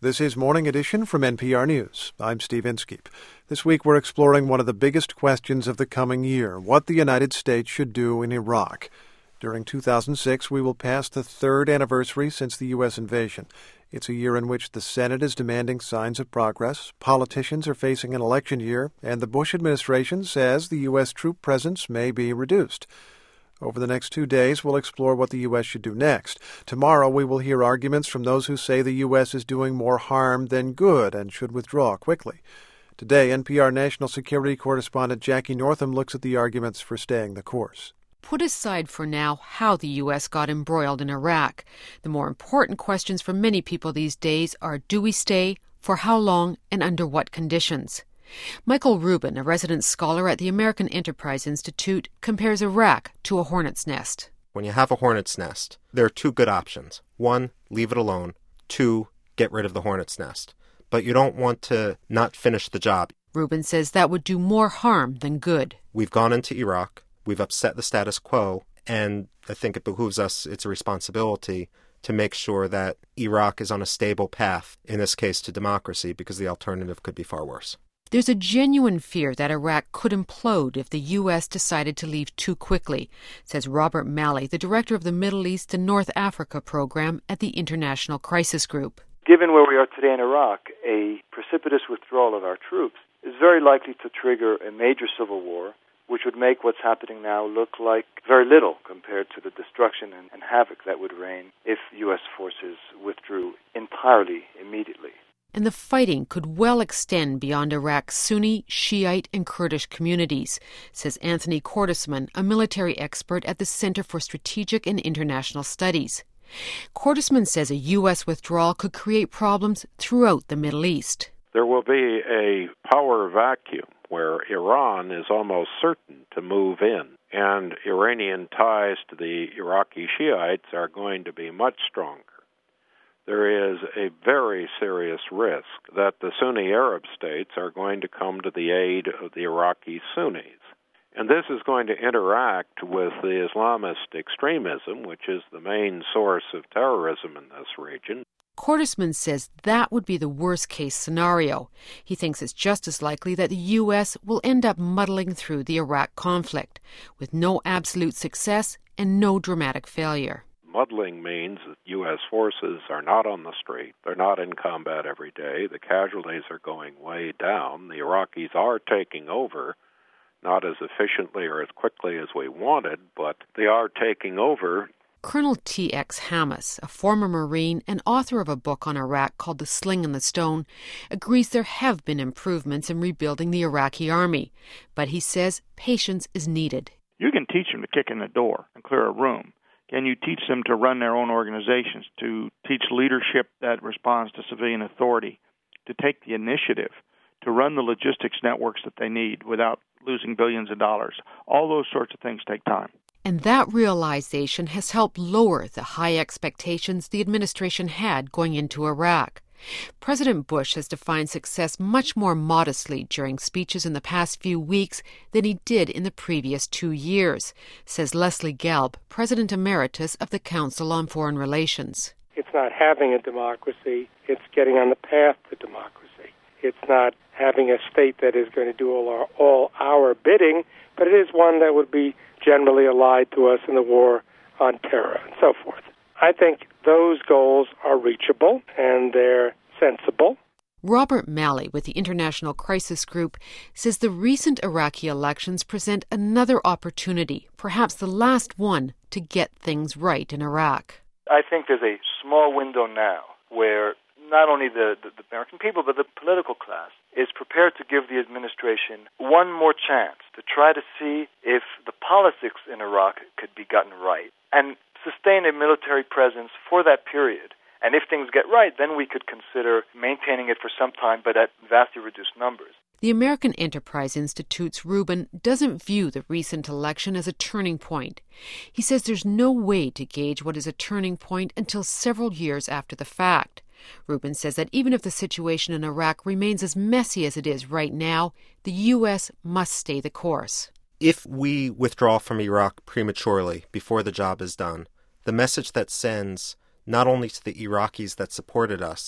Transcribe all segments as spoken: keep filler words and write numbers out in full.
This is Morning Edition from N P R News. I'm Steve Inskeep. This week we're exploring one of the biggest questions of the coming year, what the United States should do in Iraq. During two thousand six, we will pass the third anniversary since the U S invasion. It's a year in which the Senate is demanding signs of progress, politicians are facing an election year, and the Bush administration says the U S troop presence may be reduced. Over the next two days, we'll explore what the U S should do next. Tomorrow, we will hear arguments from those who say the U S is doing more harm than good and should withdraw quickly. Today, N P R national security correspondent Jackie Northam looks at the arguments for staying the course. Put aside for now how the U S got embroiled in Iraq. The more important questions for many people these days are, do we stay, for how long, and under what conditions? Michael Rubin, a resident scholar at the American Enterprise Institute, compares Iraq to a hornet's nest. When you have a hornet's nest, there are two good options. One, leave it alone. Two, get rid of the hornet's nest. But you don't want to not finish the job. Rubin says that would do more harm than good. We've gone into Iraq. We've upset the status quo. And I think it behooves us, it's a responsibility to make sure that Iraq is on a stable path, in this case to democracy, because the alternative could be far worse. There's a genuine fear that Iraq could implode if the U S decided to leave too quickly, says Robert Malley, the director of the Middle East and North Africa program at the International Crisis Group. Given where we are today in Iraq, a precipitous withdrawal of our troops is very likely to trigger a major civil war, which would make what's happening now look like very little compared to the destruction and, and havoc that would reign if U S forces withdrew entirely immediately. And the fighting could well extend beyond Iraq's Sunni, Shiite, and Kurdish communities, says Anthony Cordesman, a military expert at the Center for Strategic and International Studies. Cordesman says a U S withdrawal could create problems throughout the Middle East. There will be a power vacuum where Iran is almost certain to move in, and Iranian ties to the Iraqi Shiites are going to be much stronger. There is a very serious risk that the Sunni Arab states are going to come to the aid of the Iraqi Sunnis. And this is going to interact with the Islamist extremism, which is the main source of terrorism in this region. Cordesman says that would be the worst-case scenario. He thinks it's just as likely that the U S will end up muddling through the Iraq conflict, with no absolute success and no dramatic failure. Muddling means that U S forces are not on the street. They're not in combat every day. The casualties are going way down. The Iraqis are taking over, not as efficiently or as quickly as we wanted, but they are taking over. Colonel T X Hammas, a former Marine and author of a book on Iraq called The Sling and the Stone, agrees there have been improvements in rebuilding the Iraqi army, but he says patience is needed. You can teach them to kick in the door and clear a room. Can you teach them to run their own organizations, to teach leadership that responds to civilian authority, to take the initiative, to run the logistics networks that they need without losing billions of dollars? All those sorts of things take time. And that realization has helped lower the high expectations the administration had going into Iraq. President Bush has defined success much more modestly during speeches in the past few weeks than he did in the previous two years, says Leslie Gelb, President Emeritus of the Council on Foreign Relations. It's not having a democracy, it's getting on the path to democracy. It's not having a state that is going to do all our, all our bidding, but it is one that would be generally allied to us in the war on terror and so forth. I think those goals are reachable and they're sensible. Robert Malley with the International Crisis Group says the recent Iraqi elections present another opportunity, perhaps the last one, to get things right in Iraq. I think there's a small window now where not only the, the, the American people, but the political class is prepared to give the administration one more chance to try to see if the politics in Iraq could be gotten right and sustain a military presence for that period. And if things get right, then we could consider maintaining it for some time, but at vastly reduced numbers. The American Enterprise Institute's Rubin doesn't view the recent election as a turning point. He says there's no way to gauge what is a turning point until several years after the fact. Rubin says that even if the situation in Iraq remains as messy as it is right now, the U S must stay the course. If we withdraw from Iraq prematurely, before the job is done, the message that sends not only to the Iraqis that supported us,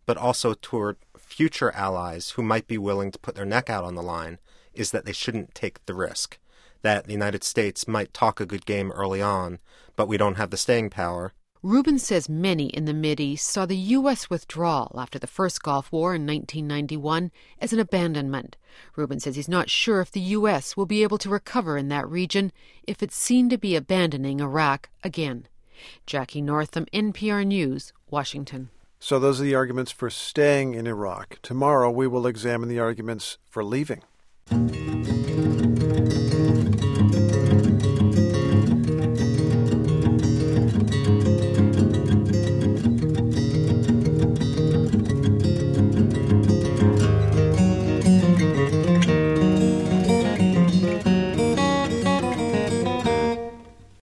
but also toward future allies who might be willing to put their neck out on the line, is that they shouldn't take the risk. That the United States might talk a good game early on, but we don't have the staying power. Rubin says many in the Mideast saw the U S withdrawal after the first Gulf War in nineteen ninety-one as an abandonment. Rubin says he's not sure if the U S will be able to recover in that region if it's seen to be abandoning Iraq again. Jackie Northam, N P R News, Washington. So those are the arguments for staying in Iraq. Tomorrow we will examine the arguments for leaving.